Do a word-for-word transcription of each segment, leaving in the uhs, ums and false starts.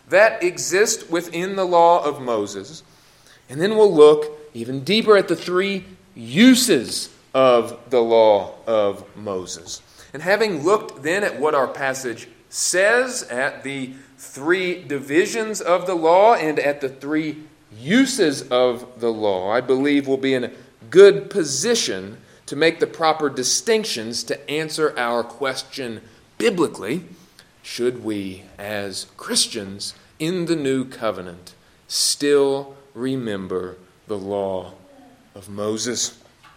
that exist within the law of Moses. And then we'll look even deeper at the three uses of the law of Moses. And having looked then at what our passage says, at the three divisions of the law and at the three uses of the law, I believe we'll be in a good position to make the proper distinctions to answer our question biblically: should we, as Christians in the new covenant, still remember the law of Moses?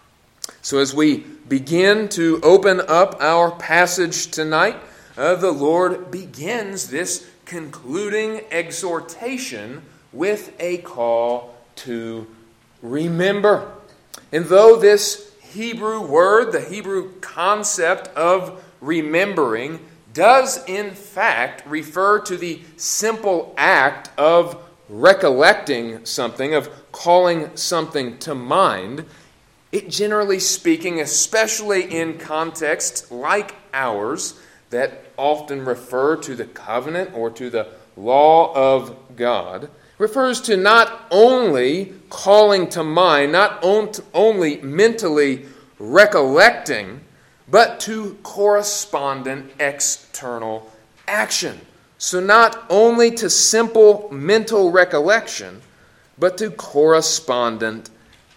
So as we begin to open up our passage tonight, uh, the Lord begins this concluding exhortation with a call to remember. And though this Hebrew word, the Hebrew concept of remembering, does in fact refer to the simple act of recollecting something, of calling something to mind, it generally speaking, especially in contexts like ours that often refer to the covenant or to the law of God, refers to not only calling to mind, not on, only mentally recollecting, but to correspondent external action. So not only to simple mental recollection, but to correspondent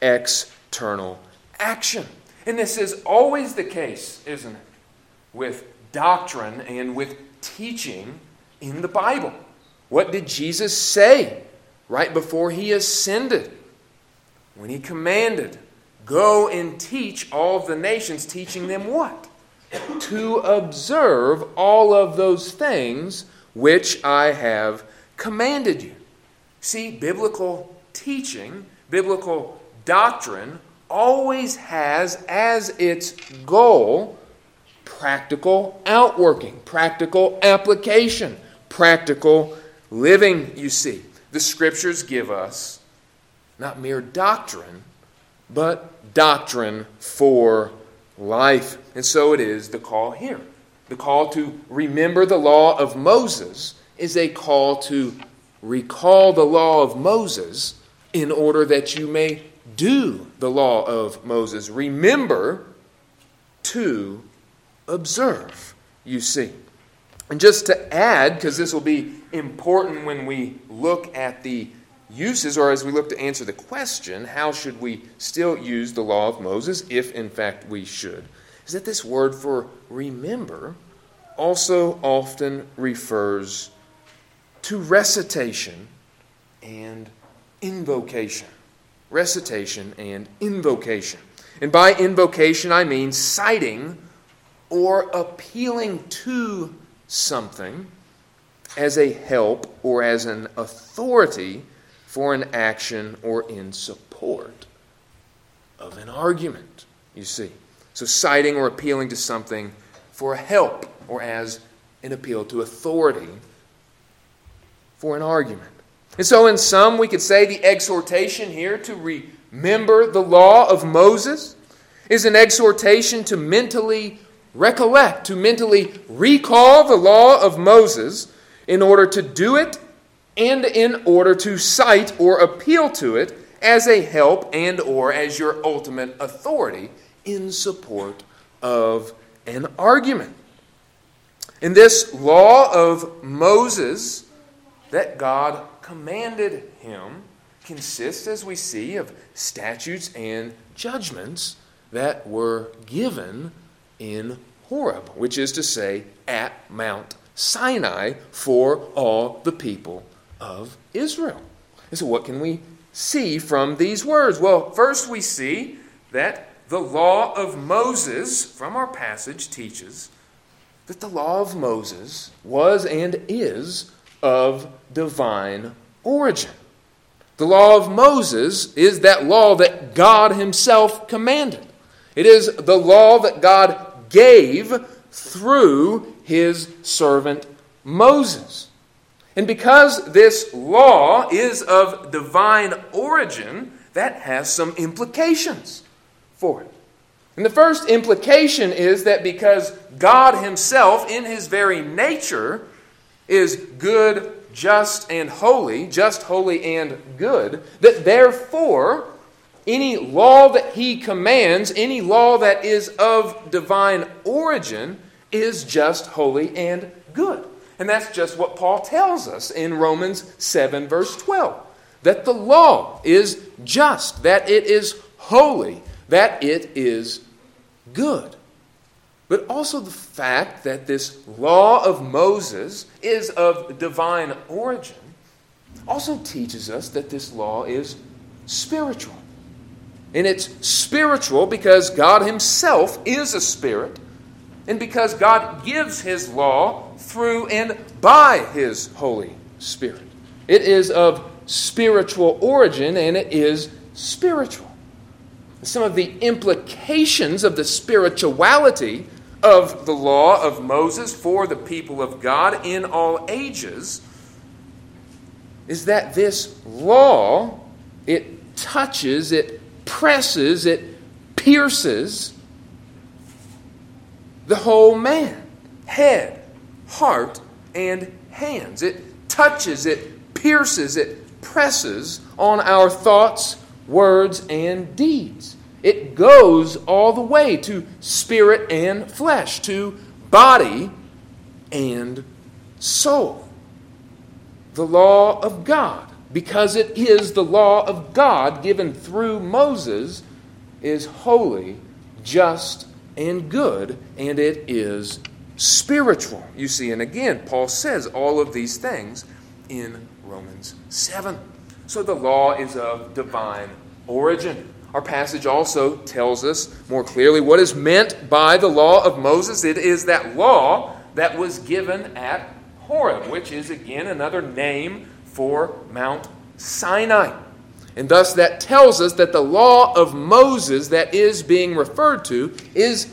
external action. And this is always the case, isn't it, with doctrine and with teaching in the Bible. What did Jesus say right before he ascended? When he commanded, "Go and teach all of the nations," teaching them what? To observe all of those things which I have commanded you. See, biblical teaching, biblical doctrine always has as its goal practical outworking, practical application, practical living, you see. The Scriptures give us not mere doctrine, but doctrine for life. And so it is the call here. The call to remember the law of Moses is a call to recall the law of Moses in order that you may do the law of Moses. Remember to observe, you see. And just to add, because this will be important when we look at the uses, or as we look to answer the question, how should we still use the law of Moses, if in fact we should, is that this word for remember also often refers to recitation and invocation. Recitation and invocation. And by invocation I mean citing or appealing to something as a help or as an authority for an action or in support of an argument, you see. So citing or appealing to something for a help or as an appeal to authority for an argument. And so in sum, we could say the exhortation here to remember the law of Moses is an exhortation to mentally recollect, to mentally recall the law of Moses in order to do it and in order to cite or appeal to it as a help and or as your ultimate authority in support of an argument. In this law of Moses that God commanded him consists, as we see, of statutes and judgments that were given in Horeb, which is to say, at Mount Sinai for all the people of Israel. And so what can we see from these words? Well, first we see that the law of Moses from our passage teaches that the law of Moses was and is of divine origin. The law of Moses is that law that God himself commanded. It is the law that God gave through his servant Moses. And because this law is of divine origin, that has some implications for it. And the first implication is that because God himself, in his very nature, is good, just and holy, just, holy, and good, that therefore any law that he commands, any law that is of divine origin, is just, holy, and good. And that's just what Paul tells us in Romans seven, verse twelve. That the law is just, that it is holy, that it is good. But also the fact that this law of Moses is of divine origin also teaches us that this law is spiritual. And it's spiritual because God himself is a spirit, and because God gives his law through and by his Holy Spirit. It is of spiritual origin, and it is spiritual. Some of the implications of the spirituality of the law of Moses for the people of God in all ages is that this law, it touches, it presses, it pierces the whole man, head, heart, and hands. It touches, it pierces, it presses on our thoughts, words, and deeds. It goes all the way to spirit and flesh, to body and soul. The law of God, because it is the law of God given through Moses, is holy, just, and good, and it is spiritual. You see, and again, Paul says all of these things in Romans seven. So the law is of divine origin. Our passage also tells us more clearly what is meant by the law of Moses. It is that law that was given at Horeb, which is again another name for Mount Sinai. And thus that tells us that the law of Moses that is being referred to is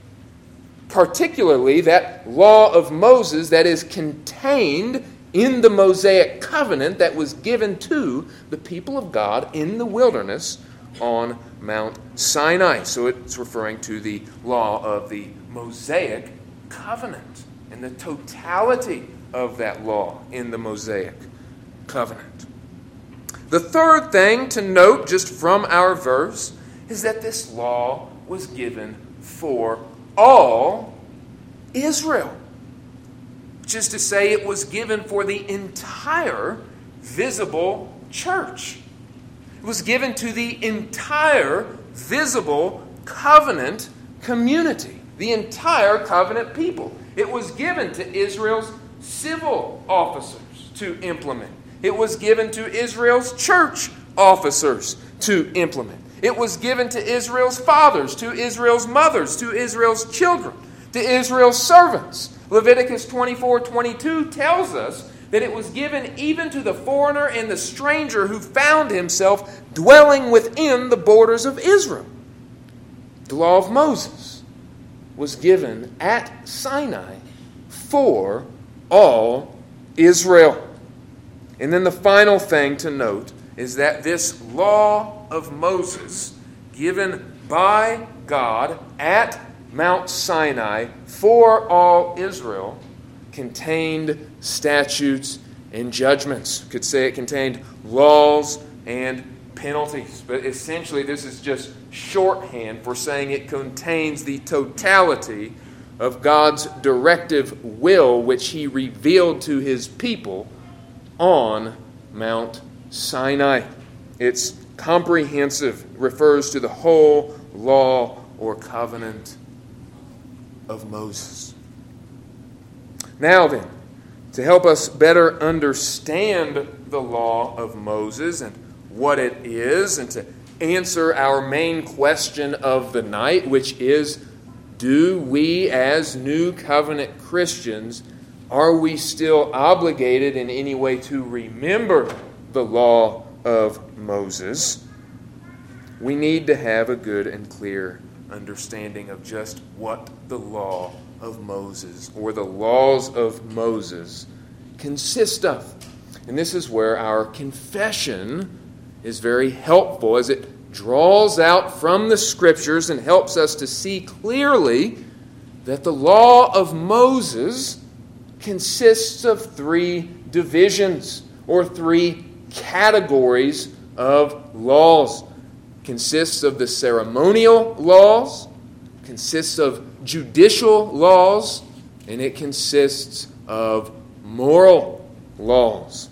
particularly that law of Moses that is contained in the Mosaic covenant that was given to the people of God in the wilderness on Mount Sinai. So it's referring to the law of the Mosaic covenant and the totality of that law in the Mosaic covenant. The third thing to note just from our verse is that this law was given for all Israel. Which is to say, it was given for the entire visible church. It was given to the entire visible covenant community, the entire covenant people. It was given to Israel's civil officers to implement. It was given to Israel's church officers to implement. It was given to Israel's fathers, to Israel's mothers, to Israel's children, to Israel's servants. Leviticus twenty-four twenty-two tells us that it was given even to the foreigner and the stranger who found himself dwelling within the borders of Israel. The law of Moses was given at Sinai for all Israel. And then the final thing to note is that this law of Moses, given by God at Mount Sinai for all Israel, contained statutes and judgments. You could say it contained laws and penalties. But essentially, this is just shorthand for saying it contains the totality of God's directive will, which he revealed to his people on Mount Sinai. It's comprehensive, refers to the whole law or covenant of Moses. Now then, to help us better understand the law of Moses and what it is, and to answer our main question of the night, which is, do we as New Covenant Christians, are we still obligated in any way to remember the law of Moses? We need to have a good and clear understanding of just what the law of Moses, or the laws of Moses, consist of. And this is where our confession is very helpful, as it draws out from the Scriptures and helps us to see clearly that the law of Moses consists of three divisions or three categories of laws. It consists of the ceremonial laws, consists of judicial laws, and it consists of moral laws.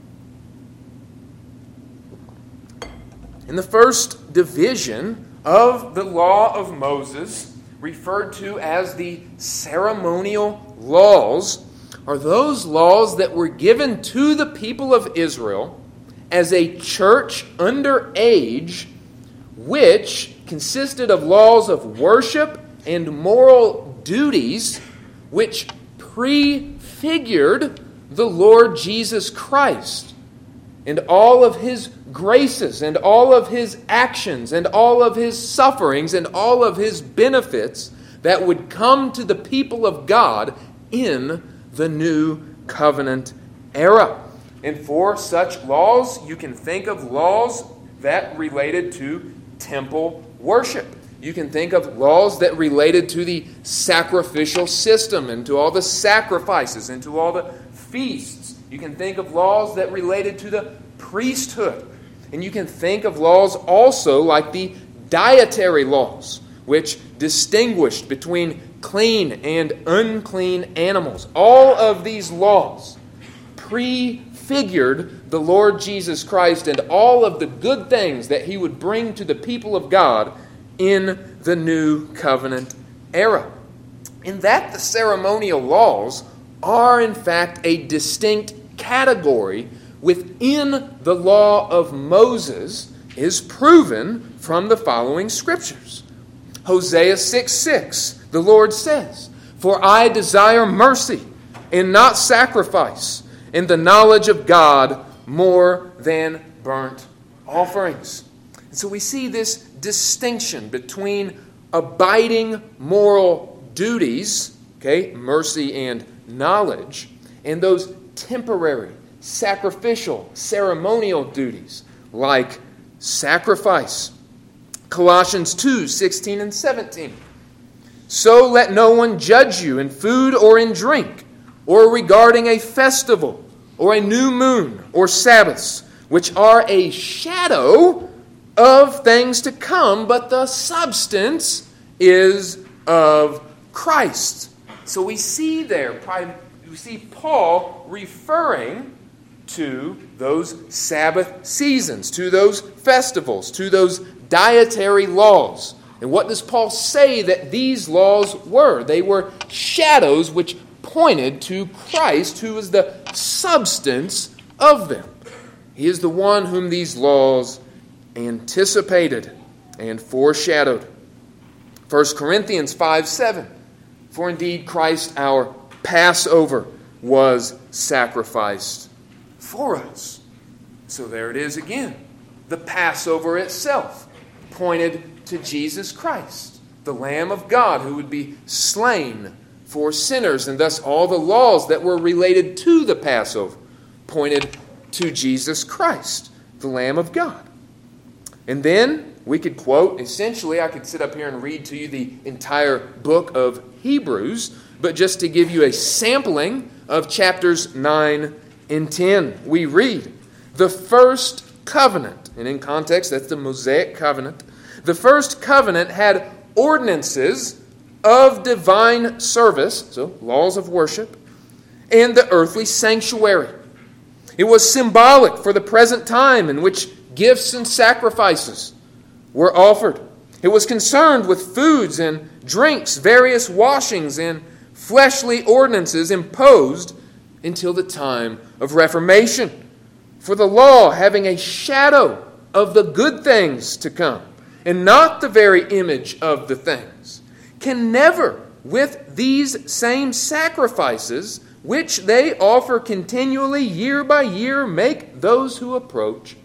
In the first division of the law of Moses, referred to as the ceremonial laws, are those laws that were given to the people of Israel as a church under age, which consisted of laws of worship and moral duties, which prefigured the Lord Jesus Christ and all of His graces and all of His actions and all of His sufferings and all of His benefits that would come to the people of God in the new covenant era. And for such laws, you can think of laws that related to temple worship. You can think of laws that related to the sacrificial system and to all the sacrifices and to all the feasts. You can think of laws that related to the priesthood. And you can think of laws also like the dietary laws, which distinguished between clean and unclean animals. All of these laws prefigured the Lord Jesus Christ and all of the good things that He would bring to the people of God in the new covenant era. In that the ceremonial laws are in fact a distinct category within the law of Moses is proven from the following scriptures. Hosea six six, the Lord says, "For I desire mercy and not sacrifice, and the knowledge of God more than burnt offerings." And so we see this distinction between abiding moral duties, okay, mercy and knowledge, and those temporary, sacrificial, ceremonial duties like sacrifice. Colossians two sixteen and seventeen. "So let no one judge you in food or in drink, or regarding a festival, or a new moon, or Sabbaths, which are a shadow of things to come, but the substance is of Christ." So we see there, we see Paul referring to those Sabbath seasons, to those festivals, to those dietary laws. And what does Paul say that these laws were? They were shadows which pointed to Christ, who is the substance of them. He is the one whom these laws anticipated and foreshadowed. First Corinthians five seven. "For indeed Christ our Passover was sacrificed for us." So there it is again. The Passover itself pointed to Jesus Christ, the Lamb of God who would be slain for sinners. And thus all the laws that were related to the Passover pointed to Jesus Christ, the Lamb of God. And then we could quote, essentially, I could sit up here and read to you the entire book of Hebrews, but just to give you a sampling of chapters nine and ten, we read, "The first covenant," and in context, that's the Mosaic covenant, "the first covenant had ordinances of divine service," so laws of worship, "and the earthly sanctuary. It was symbolic for the present time in which gifts and sacrifices were offered. It was concerned with foods and drinks, various washings, and fleshly ordinances imposed until the time of Reformation. For the law, having a shadow of the good things to come, and not the very image of the things, can never, with these same sacrifices, which they offer continually year by year, make those who approach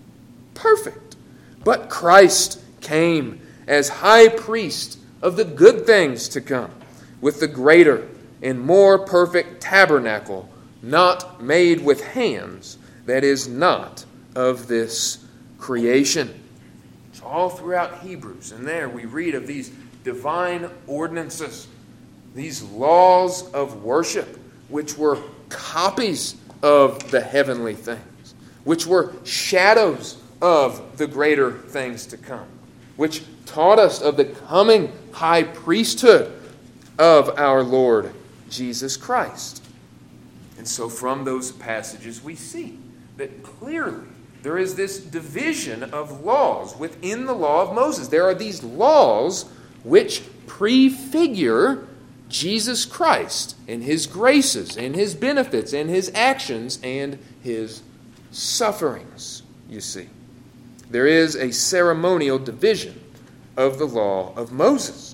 perfect. But Christ came as high priest of the good things to come, with the greater and more perfect tabernacle, not made with hands, that is not of this creation." So all throughout Hebrews, and there we read of these divine ordinances, these laws of worship, which were copies of the heavenly things, which were shadows of the greater things to come, which taught us of the coming high priesthood of our Lord Jesus Christ. And so from those passages we see that clearly there is this division of laws within the law of Moses. There are these laws which prefigure Jesus Christ and His graces and His benefits and His actions and His sufferings, you see. There is a ceremonial division of the law of Moses.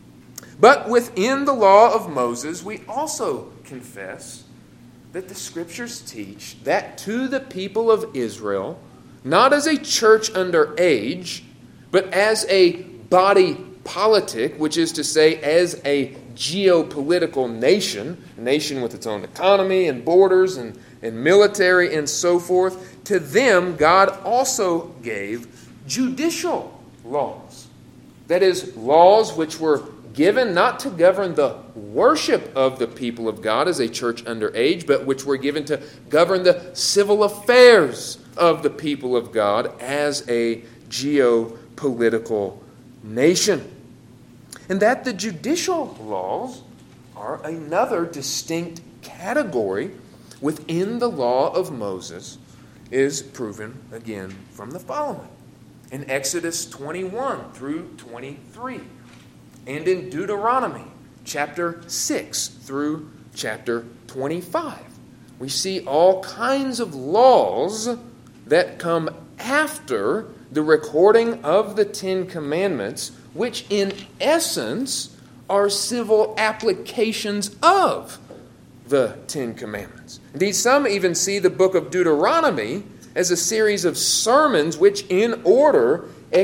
But within the law of Moses, we also confess that the Scriptures teach that to the people of Israel, not as a church under age, but as a body politic, which is to say, as a geopolitical nation, a nation with its own economy and borders and, and military and so forth, to them God also gave judicial laws. That is, laws which were given not to govern the worship of the people of God as a church under age, but which were given to govern the civil affairs of the people of God as a geopolitical nation. And that the judicial laws are another distinct category within the law of Moses is proven again from the following. In Exodus twenty-one through twenty-three, and in Deuteronomy chapter six through chapter twenty-five. We see all kinds of laws that come after the recording of the Ten Commandments, which in essence are civil applications of the Ten Commandments. Indeed, some even see the book of Deuteronomy as a series of sermons which in order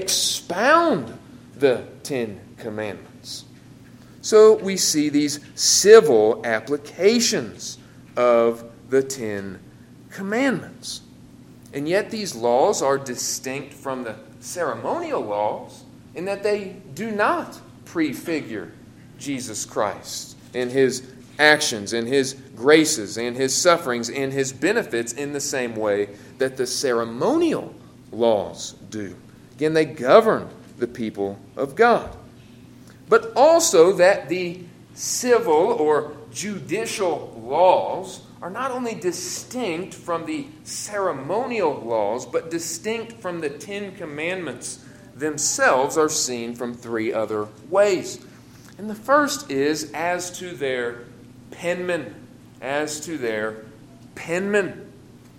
expound the Ten Commandments. So we see these civil applications of the Ten Commandments. And yet these laws are distinct from the ceremonial laws in that they do not prefigure Jesus Christ and His actions and His graces and His sufferings and His benefits in the same way that the ceremonial laws do. Again, they govern the people of God. But also that the civil or judicial laws are not only distinct from the ceremonial laws, but distinct from the Ten Commandments themselves are seen from three other ways. And the first is as to their penman. As to their penman.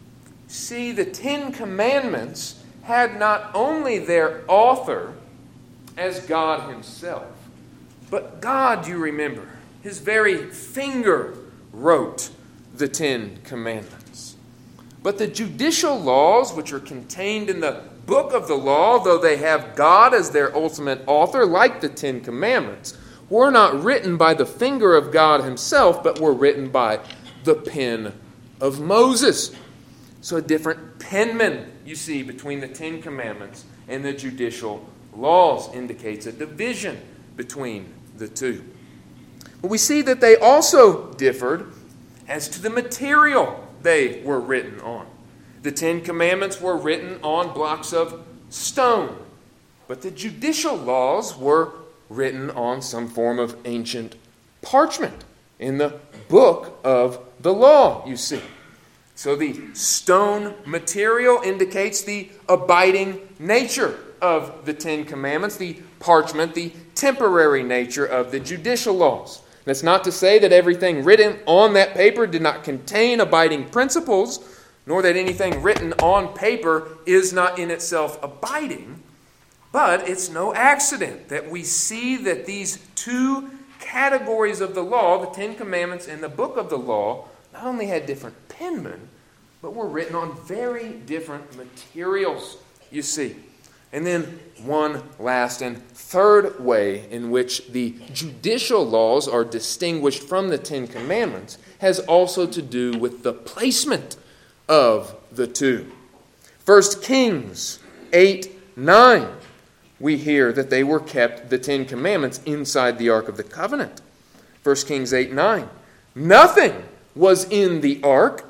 See, the Ten Commandments had not only their author as God Himself, but God, you remember, His very finger wrote the Ten Commandments. But the judicial laws, which are contained in the book of the law, though they have God as their ultimate author, like the Ten Commandments, were not written by the finger of God Himself, but were written by the pen of Moses. So a different penman, you see, between the Ten Commandments and the judicial laws indicates a division between the two. But we see that they also differed as to the material they were written on. The Ten Commandments were written on blocks of stone, but the judicial laws were written on some form of ancient parchment in the book of the law, you see. So the stone material indicates the abiding nature of the Ten Commandments, the parchment, the temporary nature of the judicial laws. That's not to say that everything written on that paper did not contain abiding principles, nor that anything written on paper is not in itself abiding. But it's no accident that we see that these two categories of the law, the Ten Commandments and the book of the law, not only had different penmen, but were written on very different materials, you see. And then one last and third way in which the judicial laws are distinguished from the Ten Commandments has also to do with the placement of the two. First Kings eight nine, we hear that they were kept, the Ten Commandments, inside the Ark of the Covenant. First Kings eight nine, nothing was in the ark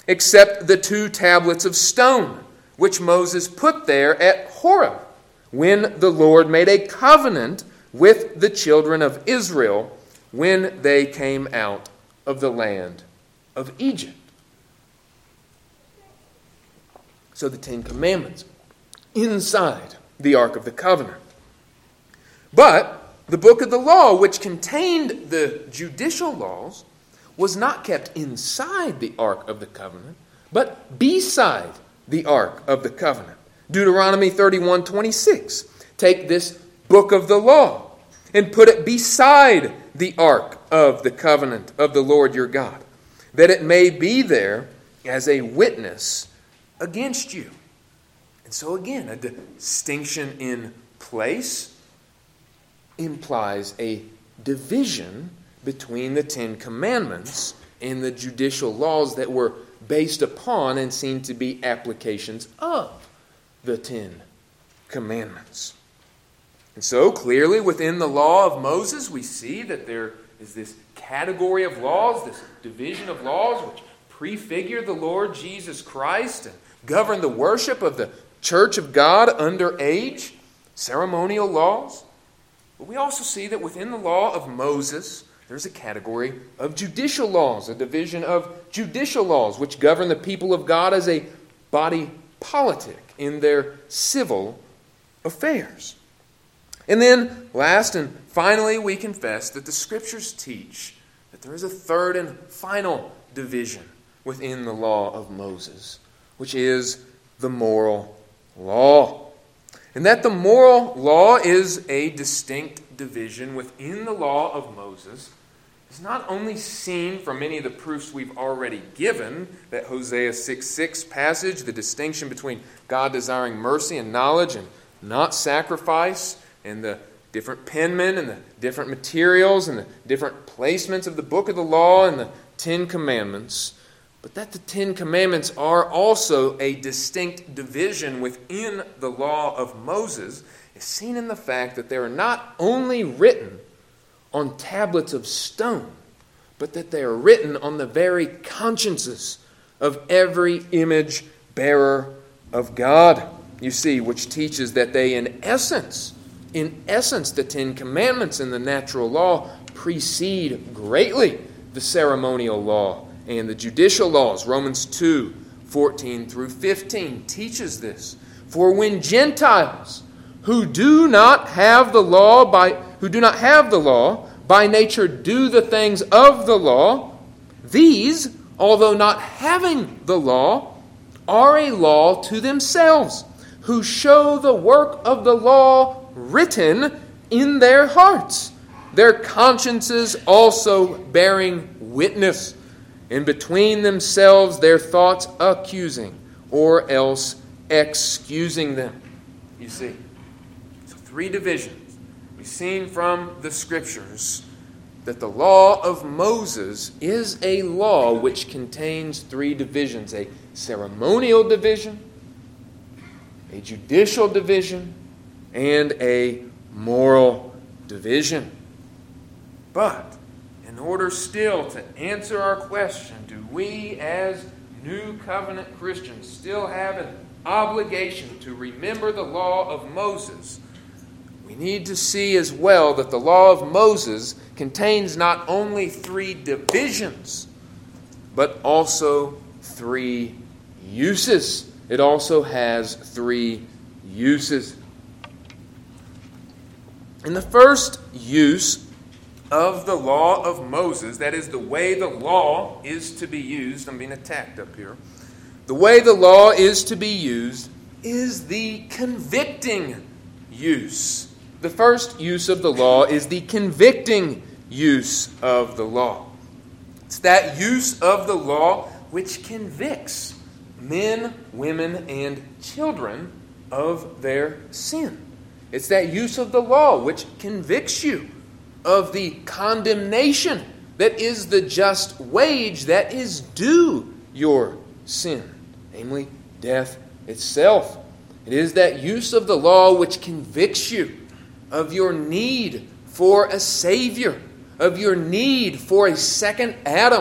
except the two tablets of stone, which Moses put there at Horeb, when the Lord made a covenant with the children of Israel when they came out of the land of Egypt. So the Ten Commandments inside the Ark of the Covenant. But the book of the law, which contained the judicial laws, was not kept inside the Ark of the Covenant, but beside the Ark of the Covenant. Deuteronomy thirty-one twenty-six. Take this book of the law and put it beside the Ark of the Covenant of the Lord your God, that it may be there as a witness against you. And so again, a distinction in place implies a division between the Ten Commandments and the judicial laws that were based upon and seen to be applications of the Ten Commandments. And so clearly within the law of Moses we see that there is this category of laws, this division of laws which prefigure the Lord Jesus Christ and govern the worship of the church of God under age, ceremonial laws. But we also see that within the law of Moses there's a category of judicial laws, a division of judicial laws which govern the people of God as a body politic in their civil affairs. And then, last and finally, we confess that the Scriptures teach that there is a third and final division within the law of Moses, which is the moral law. And that the moral law is a distinct division within the law of Moses is not only seen from many of the proofs we've already given, that Hosea six six passage, the distinction between God desiring mercy and knowledge and not sacrifice, and the different penmen and the different materials and the different placements of the book of the law and the Ten Commandments, but that the Ten Commandments are also a distinct division within the law of Moses is seen in the fact that they are not only written on tablets of stone, but that they are written on the very consciences of every image bearer of God. You see, which teaches that they in essence, in essence, the Ten Commandments in the natural law precede greatly the ceremonial law and the judicial laws. Romans two fourteen through fifteen teaches this. For when Gentiles who do not have the law by who do not have the law by nature do the things of the law, these, although not having the law, are a law to themselves, who show the work of the law written in their hearts, their consciences also bearing witness, and between themselves their thoughts accusing, or else excusing them. You see, so three divisions. We've seen from the Scriptures that the law of Moses is a law which contains three divisions: a ceremonial division, a judicial division, and a moral division. But in order still to answer our question, do we as New Covenant Christians still have an obligation to remember the law of Moses? We need to see as well that the law of Moses contains not only three divisions, but also three uses. It also has three uses. And the first use of the law of Moses, that is the way the law is to be used, I'm being attacked up here. The way the law is to be used is the convicting use. The first use of the law is the convicting use of the law. It's that use of the law which convicts men, women, and children of their sin. It's that use of the law which convicts you of the condemnation that is the just wage that is due your sin, namely death itself. It is that use of the law which convicts you of your need for a Savior, of your need for a second Adam,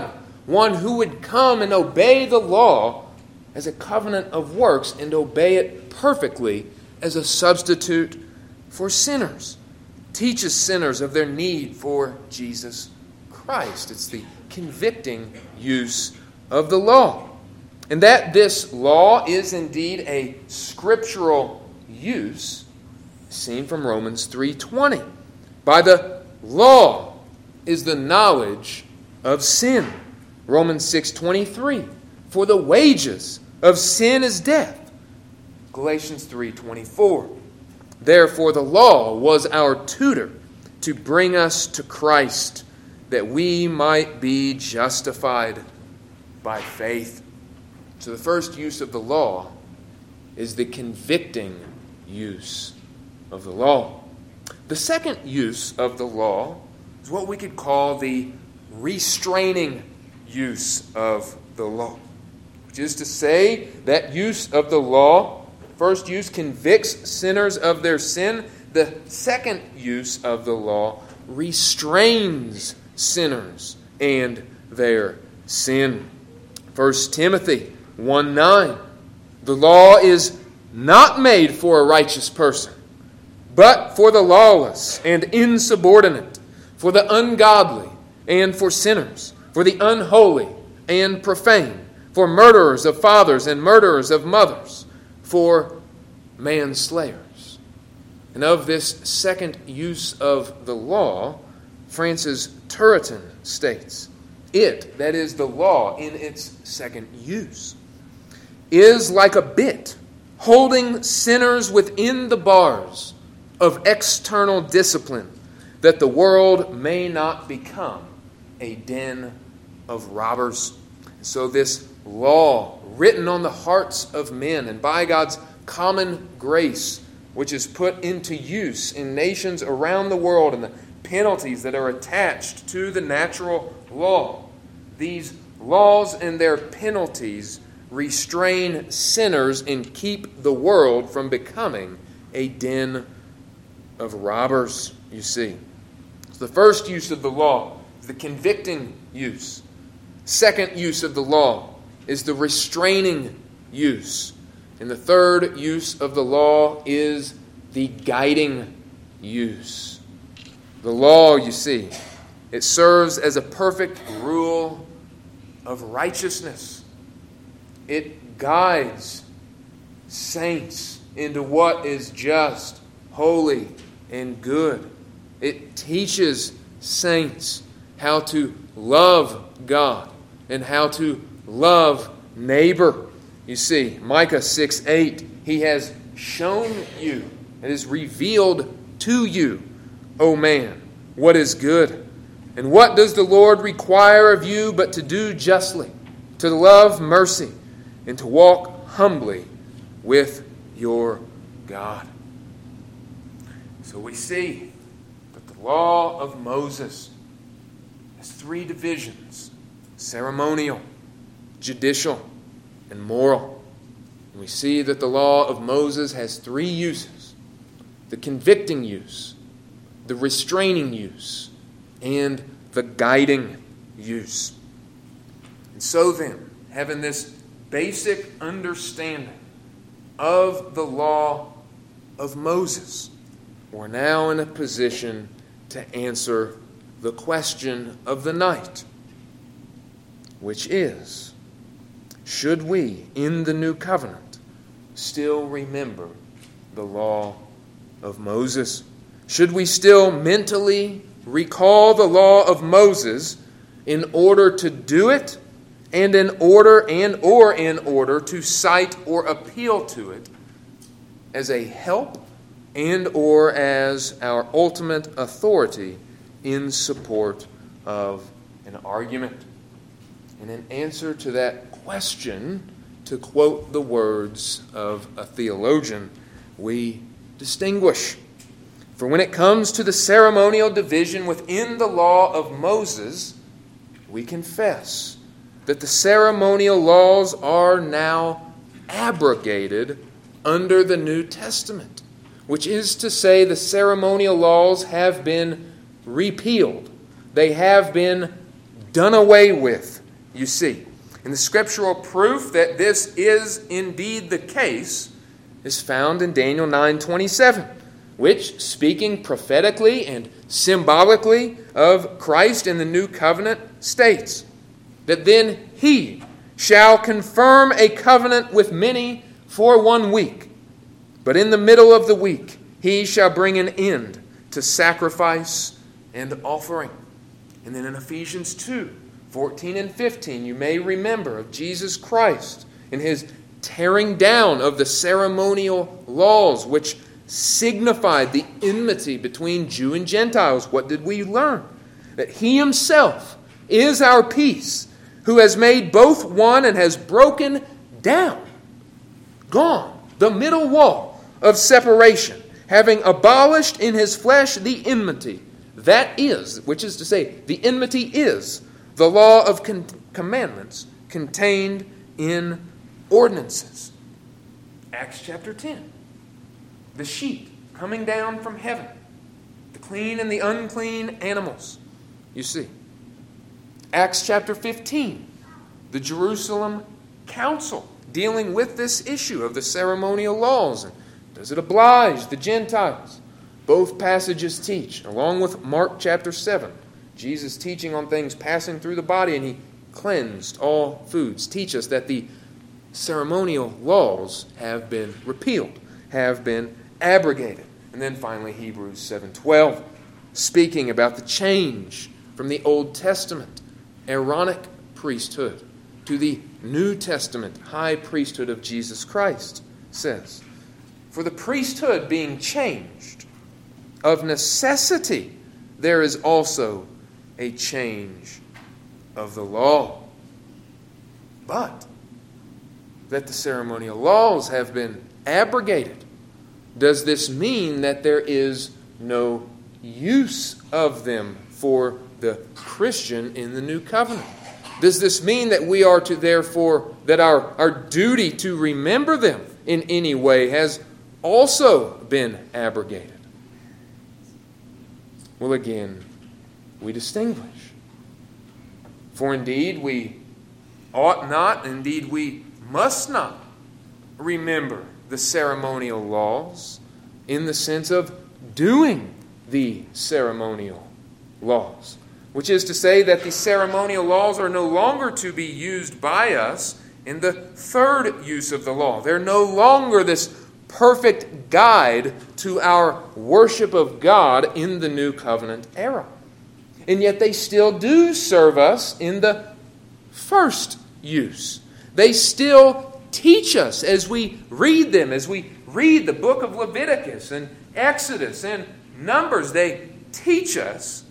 one who would come and obey the law as a covenant of works and obey it perfectly as a substitute for sinners. Teaches sinners of their need for Jesus Christ. It's the convicting use of the law. And that this law is indeed a scriptural use, seen from Romans three twenty. By the law is the knowledge of sin. Romans six twenty-three. For the wages of sin is death. Galatians three twenty-four. Therefore the law was our tutor to bring us to Christ, that we might be justified by faith. So the first use of the law is the convicting use of the law. The second use of the law is what we could call the restraining use of the law, which is to say that use of the law, first use convicts sinners of their sin. The second use of the law restrains sinners and their sin. First Timothy one nine. The law is not made for a righteous person, but for the lawless and insubordinate, for the ungodly and for sinners, for the unholy and profane, for murderers of fathers and murderers of mothers, for manslayers. And of this second use of the law, Francis Turretin states, it, that is the law in its second use, is like a bit holding sinners within the bars of external discipline, that the world may not become a den of robbers. So this law, written on the hearts of men and by God's common grace, which is put into use in nations around the world, and the penalties that are attached to the natural law, these laws and their penalties restrain sinners and keep the world from becoming a den of robbers, you see. So the first use of the law is the convicting use. Second use of the law is the restraining use. And the third use of the law is the guiding use. The law, you see, it serves as a perfect rule of righteousness. It guides saints into what is just, holy, and good. It teaches saints how to love God and how to love neighbor. You see, Micah six eight, He has shown you, it is revealed to you, O man, what is good. And what does the Lord require of you but to do justly, to love mercy, and to walk humbly with your God? So we see that the law of Moses has three divisions: ceremonial, judicial, and moral. And we see that the law of Moses has three uses: the convicting use, the restraining use, and the guiding use. And so then, having this basic understanding of the law of Moses, we're now in a position to answer the question of the night, which is, should we, in the new covenant, still remember the law of Moses? Should we still mentally recall the law of Moses in order to do it, and in order and or in order to cite or appeal to it as a help and or as our ultimate authority in support of an argument? And in answer to that question, to quote the words of a theologian, we distinguish. For when it comes to the ceremonial division within the law of Moses, we confess that the ceremonial laws are now abrogated under the New Testament, which is to say the ceremonial laws have been repealed. They have been done away with you see. And the scriptural proof that this is indeed the case is found in Daniel nine twenty-seven, which, speaking prophetically and symbolically of Christ in the new covenant, states that then he shall confirm a covenant with many for one week, but in the middle of the week he shall bring an end to sacrifice and offering. And then in Ephesians two, fourteen and fifteen, you may remember of Jesus Christ in his tearing down of the ceremonial laws which signified the enmity between Jew and Gentiles. What did we learn? That he himself is our peace, who has made both one and has broken down, gone, the middle wall of separation, having abolished in his flesh the enmity. That is, which is to say, the enmity is the law of con- commandments contained in ordinances. Acts chapter ten. The sheep coming down from heaven. The clean and the unclean animals. You see. Acts chapter fifteen. The Jerusalem Council dealing with this issue of the ceremonial laws. And does it oblige the Gentiles? Both passages teach, along with Mark chapter seven. Jesus teaching on things passing through the body, and he cleansed all foods. Teach us that the ceremonial laws have been repealed, have been abrogated. And then finally Hebrews seven twelve, speaking about the change from the Old Testament Aaronic priesthood to the New Testament high priesthood of Jesus Christ, says, for the priesthood being changed, of necessity there is also a change of the law. But that the ceremonial laws have been abrogated, does this mean that there is no use of them for the Christian in the new covenant? Does this mean that we are to therefore, that our, our duty to remember them in any way has also been abrogated? Well, again, we distinguish. For indeed we ought not, indeed we must not remember the ceremonial laws in the sense of doing the ceremonial laws, which is to say that the ceremonial laws are no longer to be used by us in the third use of the law. They're no longer this perfect guide to our worship of God in the New Covenant era. And yet they still do serve us in the first use. They still teach us as we read them, as we read the book of Leviticus and Exodus and Numbers. They teach us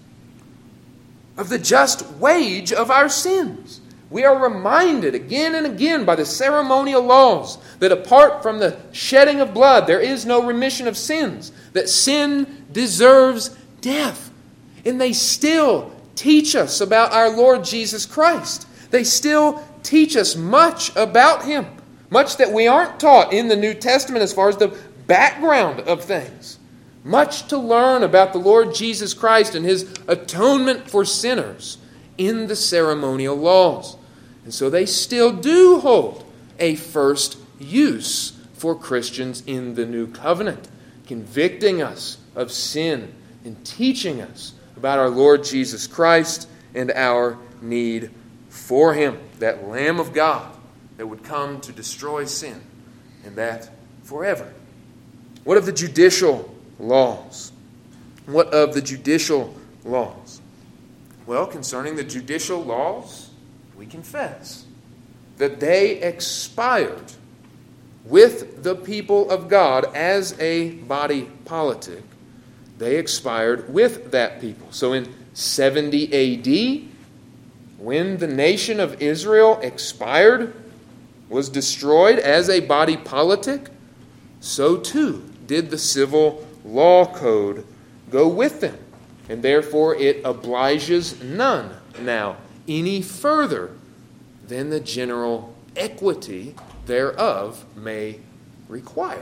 of the just wage of our sins. We are reminded again and again by the ceremonial laws that apart from the shedding of blood, there is no remission of sins, that sin deserves death. And they still teach us about our Lord Jesus Christ. They still teach us much about Him, much that we aren't taught in the New Testament as far as the background of things. Much to learn about the Lord Jesus Christ and His atonement for sinners in the ceremonial laws. And so they still do hold a first use for Christians in the New Covenant, convicting us of sin and teaching us about our Lord Jesus Christ and our need for Him, that Lamb of God that would come to destroy sin, and that forever. What of the judicial laws? What of the judicial laws? Well, concerning the judicial laws, we confess that they expired with the people of God as a body politic. They expired with that people. So in seventy A D, when the nation of Israel expired, was destroyed as a body politic, so too did the civil law code go with them. And therefore it obliges none now any further than the general equity thereof may require.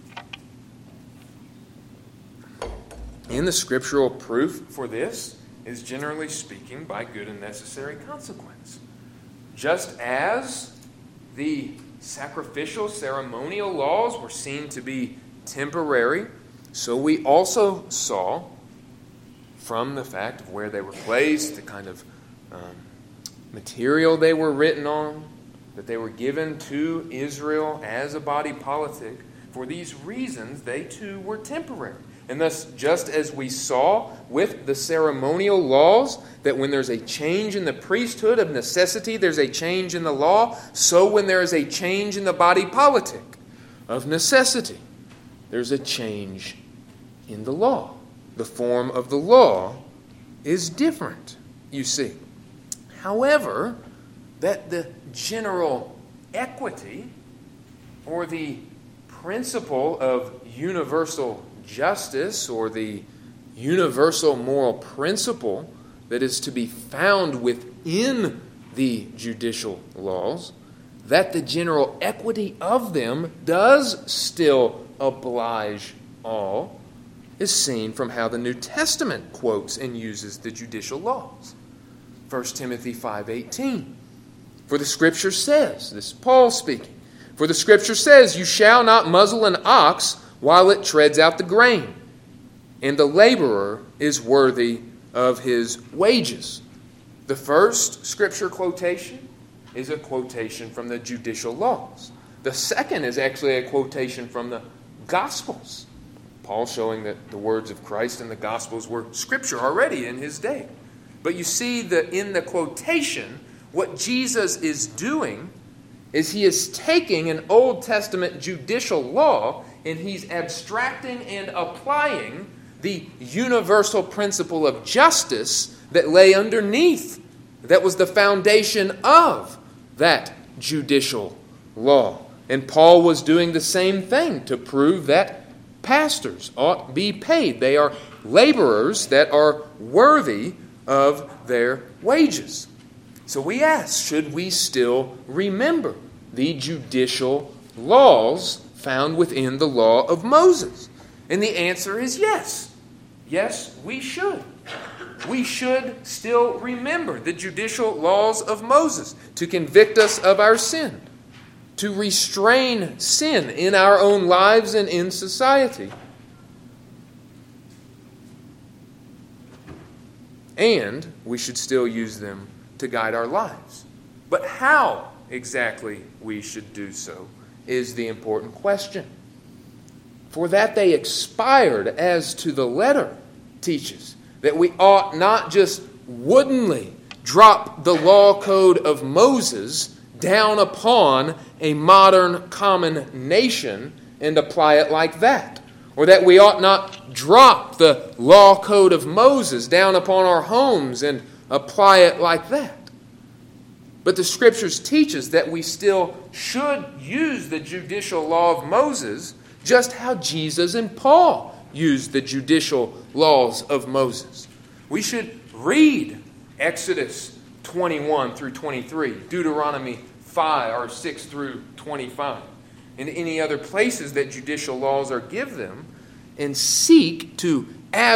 And the scriptural proof for this is, generally speaking, by good and necessary consequence. just as the sacrificial ceremonial laws were seen to be temporary, so we also saw from the fact of where they were placed, the kind of um, material they were written on, that they were given to Israel as a body politic. For these reasons, they too were temporary. And thus, just as we saw with the ceremonial laws, that when there's a change in the priesthood of necessity, there's a change in the law, so when there is a change in the body politic of necessity, there's a change in the law. The form of the law is different, you see. However, that the general equity or the principle of universal justice or the universal moral principle that is to be found within the judicial laws, that the general equity of them does still oblige all, is seen from how the New Testament quotes and uses the judicial laws. First Timothy five eighteen. For the Scripture says, this is Paul speaking, for the Scripture says, you shall not muzzle an ox while it treads out the grain, and the laborer is worthy of his wages. The first Scripture quotation is a quotation from the judicial laws. The second is actually a quotation from the Gospels. Paul showing that the words of Christ in the Gospels were Scripture already in his day. But you see that in the quotation, what Jesus is doing is he is taking an Old Testament judicial law and he's abstracting and applying the universal principle of justice that lay underneath, that was the foundation of that judicial law. And Paul was doing the same thing to prove that pastors ought be paid. They are laborers that are worthy of their wages. So we ask, should we still remember the judicial laws found within the law of Moses? And the answer is yes. Yes, we should. We should still remember the judicial laws of Moses to convict us of our sin, to restrain sin in our own lives and in society. And we should still use them to guide our lives. But how exactly we should do so is the important question. For that they expired as to the letter teaches that we ought not just woodenly drop the law code of Moses down upon a modern common nation and apply it like that. Or that we ought not drop the law code of Moses down upon our homes and apply it like that. But the Scriptures teach us that we still should use the judicial law of Moses just how Jesus and Paul used the judicial laws of Moses. We should read Exodus twenty-one through twenty-three, Deuteronomy five or six through twenty-five, and any other places that judicial laws are given them, and seek to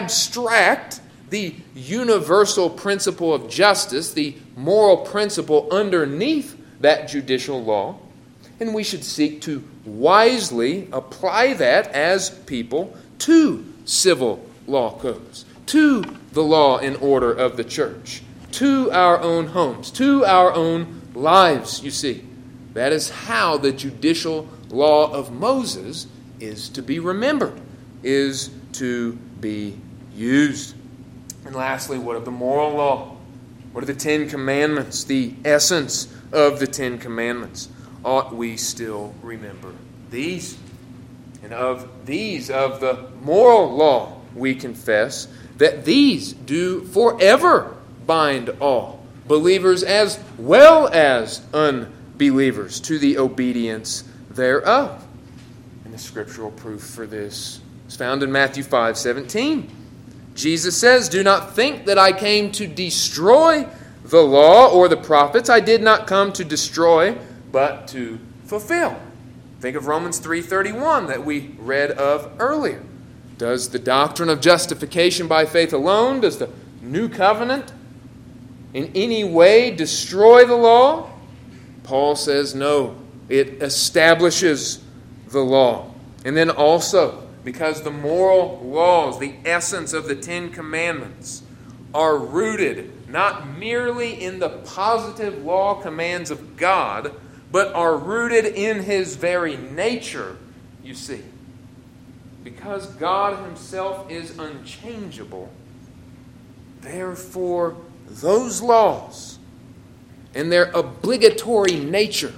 abstract the universal principle of justice, the moral principle underneath that judicial law, and we should seek to wisely apply that as people to civil law codes, to the law and order of the church, to our own homes, to our own lives, you see. That is how the judicial law of Moses is to be remembered, is to be used. And lastly, what of the moral law? What are the Ten Commandments, the essence of the Ten Commandments? Ought we still remember these? And of these, of the moral law, we confess that these do forever bind all, believers as well as unbelievers, to the obedience thereof. And the scriptural proof for this is found in Matthew five seventeen. Jesus says, do not think that I came to destroy the law or the prophets. I did not come to destroy, but to fulfill. Think of Romans three thirty-one that we read of earlier. Does the doctrine of justification by faith alone, does the new covenant in any way destroy the law? Paul says no, it establishes the law. And then also, because the moral laws, the essence of the Ten Commandments, are rooted not merely in the positive law commands of God, but are rooted in His very nature, you see. Because God Himself is unchangeable, therefore those laws and their obligatory nature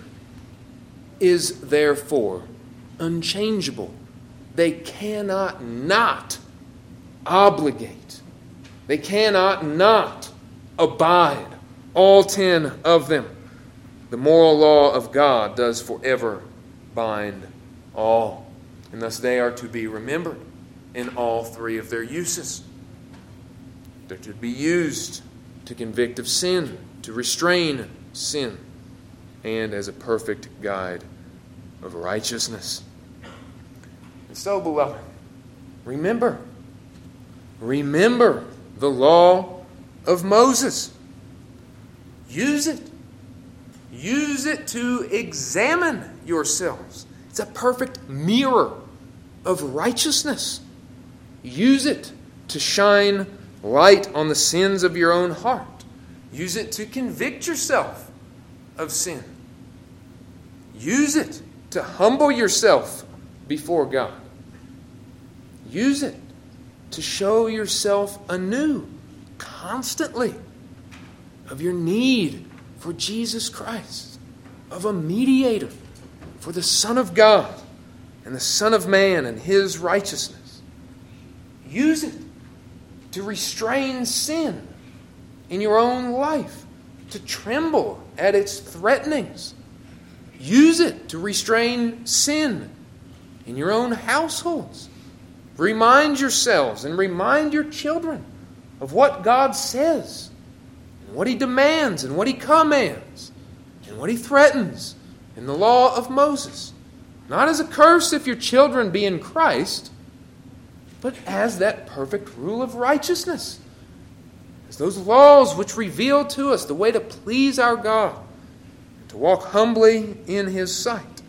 is therefore unchangeable. They cannot not obligate. They cannot not abide, all ten of them. The moral law of God does forever bind all. And thus they are to be remembered in all three of their uses. They're to be used to convict of sin, to restrain sin, and as a perfect guide of righteousness. And so, beloved, remember, remember the law of Moses. Use it. Use it to examine yourselves. It's a perfect mirror of righteousness. Use it to shine light on the sins of your own heart. Use it to convict yourself of sin. Use it to humble yourself before God. Use it to show yourself anew, constantly, of your need for Jesus Christ, of a mediator, for the Son of God and the Son of Man and His righteousness. Use it to restrain sin in your own life, to tremble at its threatenings. Use it to restrain sin in your own households. Remind yourselves and remind your children of what God says, and what He demands, and what He commands, and what He threatens in the law of Moses. Not as a curse if your children be in Christ, but as that perfect rule of righteousness. As those laws which reveal to us the way to please our God, and to walk humbly in His sight.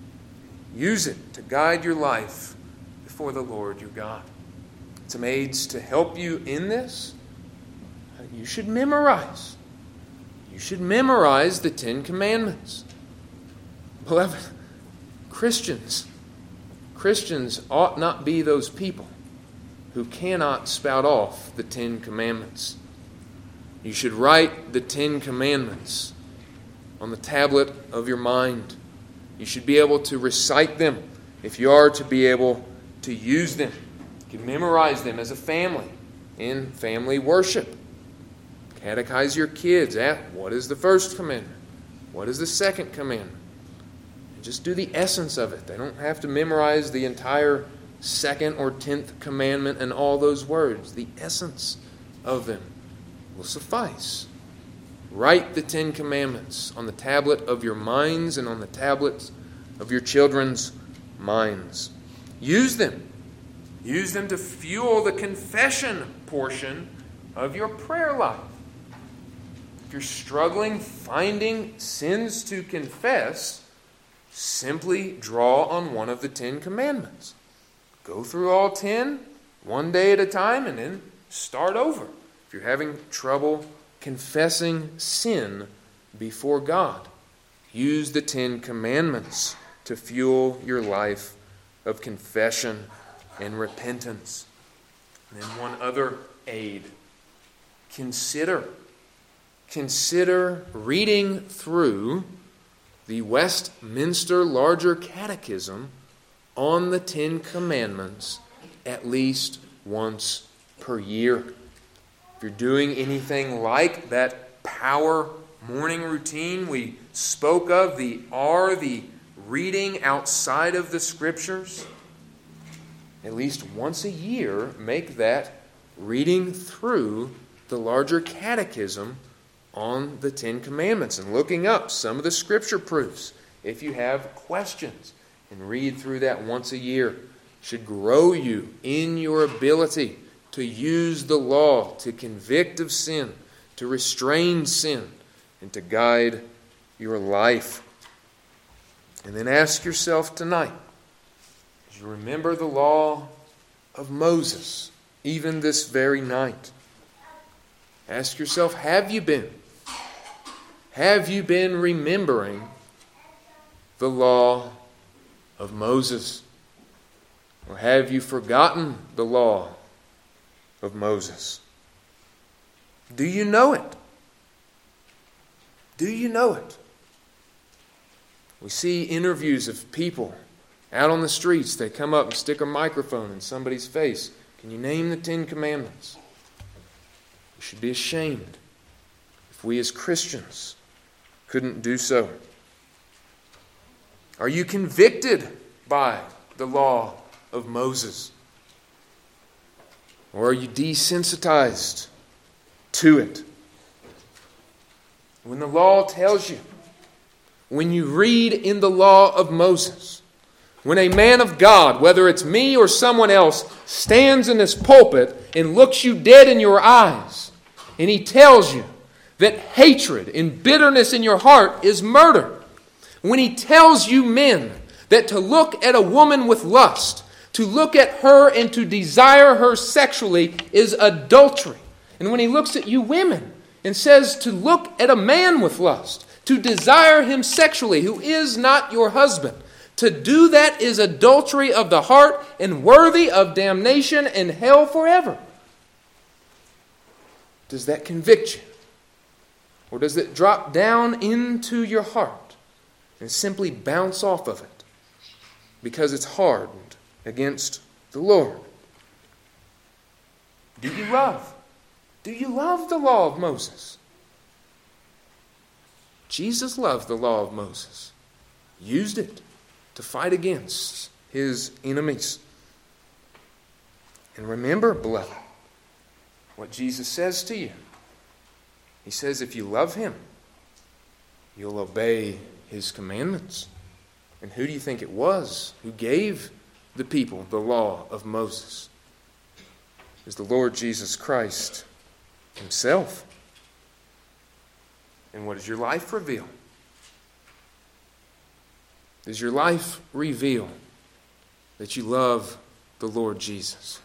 Use it to guide your life before the Lord your God. Some aids to help you in this. You should memorize. You should memorize the Ten Commandments. Beloved, Christians, Christians ought not be those people who cannot spout off the Ten Commandments. You should write the Ten Commandments on the tablet of your mind. You should be able to recite them if you are to be able to use them. You can memorize them as a family in family worship. Catechize your kids at what is the first commandment? What is the second commandment? And just do the essence of it. They don't have to memorize the entire second or tenth commandment and all those words. The essence of them will suffice. Write the Ten Commandments on the tablet of your minds and on the tablets of your children's minds. Use them. Use them to fuel the confession portion of your prayer life. If you're struggling finding sins to confess, simply draw on one of the Ten Commandments. Go through all ten, one day at a time, and then start over. If you're having trouble confessing sin before God, use the Ten Commandments to fuel your life of confession and repentance. And then one other aid. Consider, consider reading through the Westminster Larger Catechism on the Ten Commandments at least once per year. If you're doing anything like that power morning routine we spoke of, the R, the reading outside of the Scriptures, at least once a year, make that reading through the larger catechism on the Ten Commandments and looking up some of the Scripture proofs. If you have questions, and read through that once a year, should grow you in your ability to use the law to convict of sin, to restrain sin, and to guide your life. And then ask yourself tonight, as you remember the law of Moses, even this very night, ask yourself, have you been? Have you been remembering the law of Moses? Or have you forgotten the law of Moses? Do you know it? Do you know it? We see interviews of people out on the streets. They come up and stick a microphone in somebody's face. Can you name the Ten Commandments? We should be ashamed if we as Christians couldn't do so. Are you convicted by the law of Moses? Or are you desensitized to it? When the law tells you, when you read in the law of Moses, when a man of God, whether it's me or someone else, stands in this pulpit and looks you dead in your eyes, and he tells you that hatred and bitterness in your heart is murder. When he tells you men that to look at a woman with lust, to look at her and to desire her sexually is adultery. And when he looks at you women and says to look at a man with lust, to desire him sexually who is not your husband, to do that is adultery of the heart and worthy of damnation and hell forever. Does that convict you? Or does it drop down into your heart and simply bounce off of it because it's hardened against the Lord? Do you love? Do you love the law of Moses? Jesus loved the law of Moses, used it to fight against his enemies. And remember, beloved, what Jesus says to you. He says if you love him, you'll obey his commandments. And who do you think it was who gave the people the law of Moses? It was the Lord Jesus Christ himself. And what does your life reveal? Does your life reveal that you love the Lord Jesus?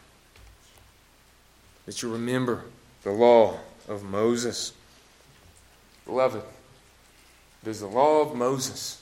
That you remember the law of Moses? Beloved, does the law of Moses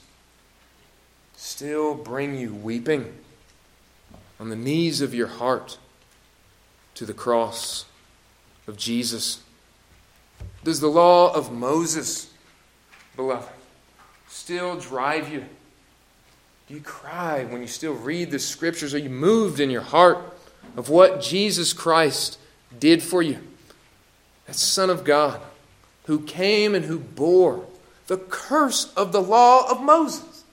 still bring you weeping on the knees of your heart to the cross of Jesus? Does the law of Moses, beloved, still drive you? Do you cry when you still read the Scriptures? Are you moved in your heart of what Jesus Christ did for you? That Son of God who came and who bore the curse of the law of Moses.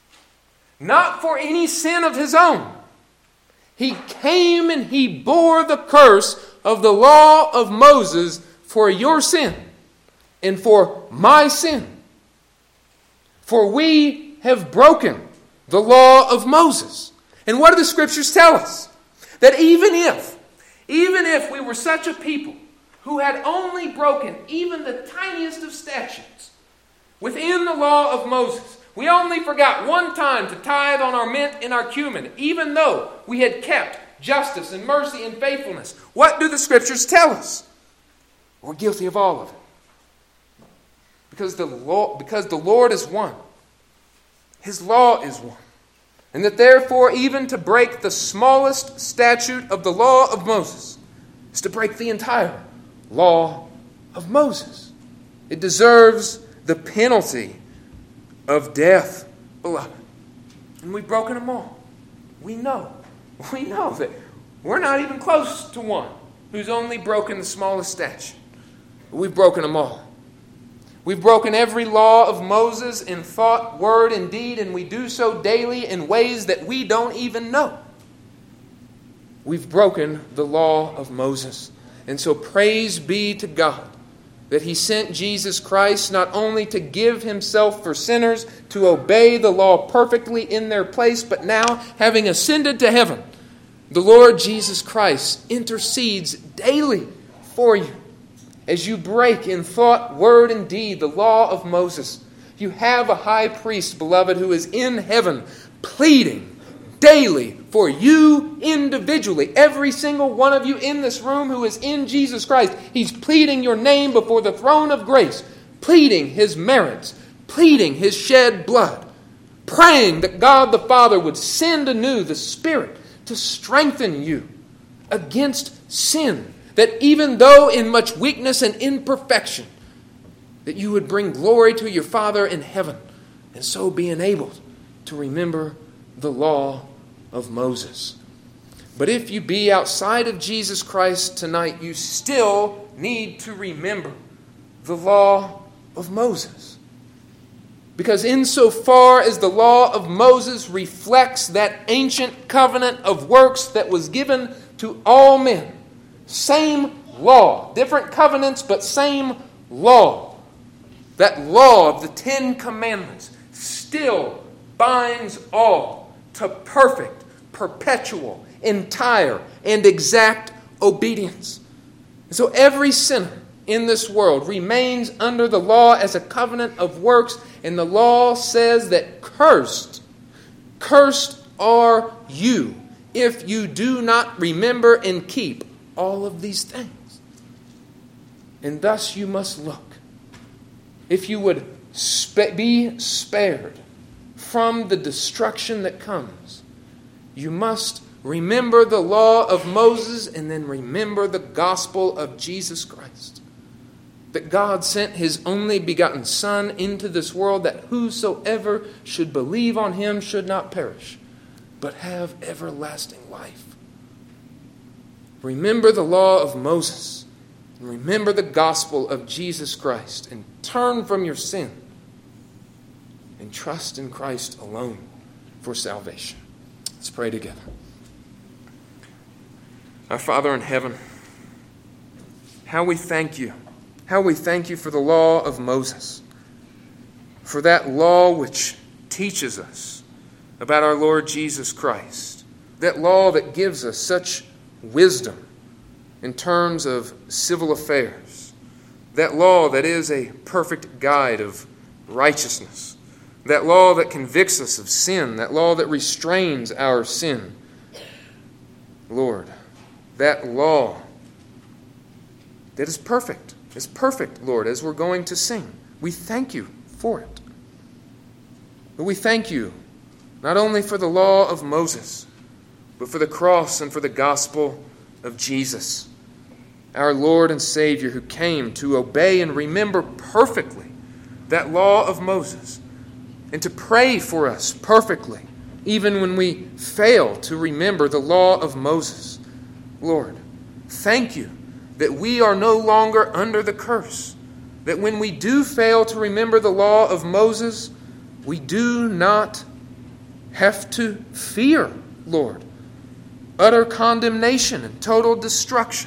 Not for any sin of his own. He came and he bore the curse of the law of Moses for your sin and for my sin. For we have broken the law of Moses. And what do the Scriptures tell us? That even if, even if we were such a people who had only broken even the tiniest of statutes within the law of Moses, we only forgot one time to tithe on our mint and our cumin, even though we had kept justice and mercy and faithfulness. What do the Scriptures tell us? We're guilty of all of it. Because the law, because the Lord is one. His law is one. And that therefore, even to break the smallest statute of the law of Moses is to break the entire law of Moses. It deserves the penalty of death, beloved. And we've broken them all. We know. We know that we're not even close to one who's only broken the smallest statute. But we've broken them all. We've broken every law of Moses in thought, word, and deed, and we do so daily in ways that we don't even know. We've broken the law of Moses. And so praise be to God that He sent Jesus Christ not only to give Himself for sinners, to obey the law perfectly in their place, but now, having ascended to heaven, the Lord Jesus Christ intercedes daily for you as you break in thought, word, and deed the law of Moses. You have a high priest, beloved, who is in heaven, pleading daily for you individually. Every single one of you in this room who is in Jesus Christ, He's pleading your name before the throne of grace, pleading His merits, pleading His shed blood, praying that God the Father would send anew the Spirit to strengthen you against sin, that even though in much weakness and imperfection, that you would bring glory to your Father in heaven, and so be enabled to remember the law of Moses. But if you be outside of Jesus Christ tonight, you still need to remember the law of Moses. Because insofar as the law of Moses reflects that ancient covenant of works that was given to all men, same law, different covenants, but same law. That law of the Ten Commandments still binds all to perfect, perpetual, entire, and exact obedience. And so every sinner in this world remains under the law as a covenant of works, and the law says that cursed, cursed are you if you do not remember and keep all of these things. And thus you must look. If you would sp- be spared from the destruction that comes, you must remember the law of Moses and then remember the gospel of Jesus Christ. That God sent His only begotten Son into this world, that whosoever should believe on Him should not perish, but have everlasting life. Remember the law of Moses, and remember the gospel of Jesus Christ, and turn from your sin, and trust in Christ alone for salvation. Let's pray together. Our Father in heaven, how we thank You. How we thank You for the law of Moses, for that law which teaches us about our Lord Jesus Christ, that law that gives us such wisdom in terms of civil affairs, that law that is a perfect guide of righteousness, that law that convicts us of sin, that law that restrains our sin. Lord, that law that is perfect, is perfect, Lord, as we're going to sing. We thank You for it. But we thank You not only for the law of Moses, but for the cross and for the gospel of Jesus, our Lord and Savior, who came to obey and remember perfectly that law of Moses and to pray for us perfectly, even when we fail to remember the law of Moses. Lord, thank You that we are no longer under the curse, that when we do fail to remember the law of Moses, we do not have to fear, Lord, utter condemnation and total destruction,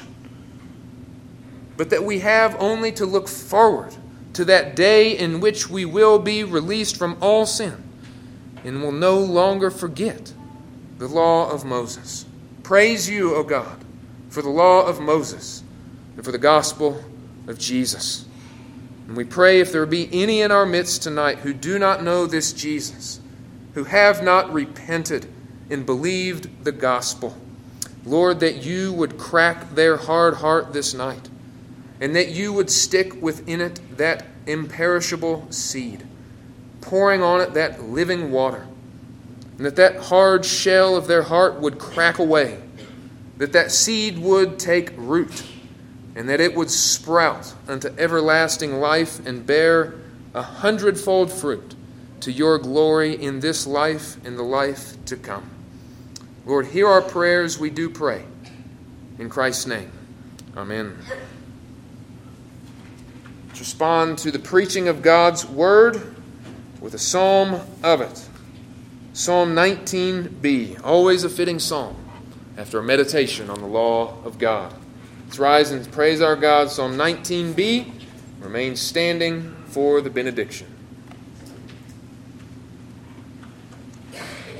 but that we have only to look forward to that day in which we will be released from all sin and will no longer forget the law of Moses. Praise You, O God, for the law of Moses and for the gospel of Jesus. And we pray if there be any in our midst tonight who do not know this Jesus, who have not repented and believed the gospel, Lord, that You would crack their hard heart this night, and that You would stick within it that imperishable seed, pouring on it that living water, and that that hard shell of their heart would crack away, that that seed would take root, and that it would sprout unto everlasting life and bear a hundredfold fruit to Your glory in this life and the life to come. Lord, hear our prayers, we do pray. In Christ's name, amen. Let's respond to the preaching of God's Word with a psalm of it. Psalm nineteen B, always a fitting psalm after a meditation on the law of God. Let's rise and praise our God. Psalm nineteen B. Remain standing for the benediction.